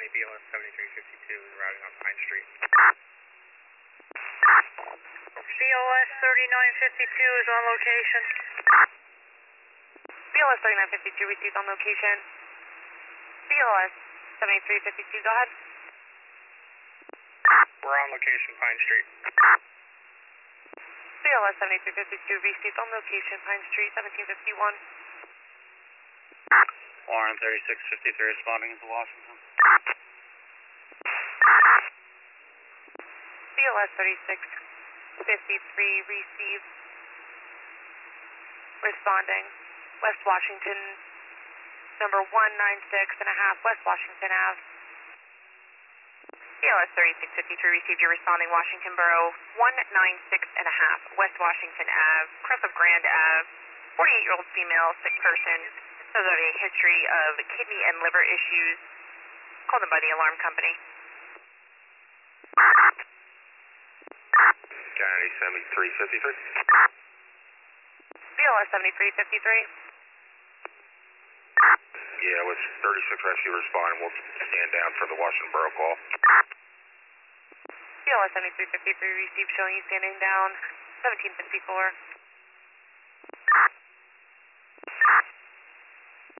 County BLS 7352 is routing on Pine Street. BLS 3952 is on location. BLS 3952 received on location. BLS 7352, go ahead. We're on location, Pine Street. BLS 7352 received on location, Pine Street, 1751. Warren 3653 responding into Washington. BLS 3653 received. Responding. West Washington, number 196.5, West Washington Ave. BLS 3653 received. You're responding Washington Borough, 196.5, West Washington Ave, cross of Grand Ave. 48-year-old female, sick person. Does have a history of kidney and liver issues. Called in by the alarm company. Kennedy 7353. BLS 7353. Yeah, with 36 rescue responding, we'll stand down for the Washington Borough call. BLS 7353 received, showing you standing down, 1754.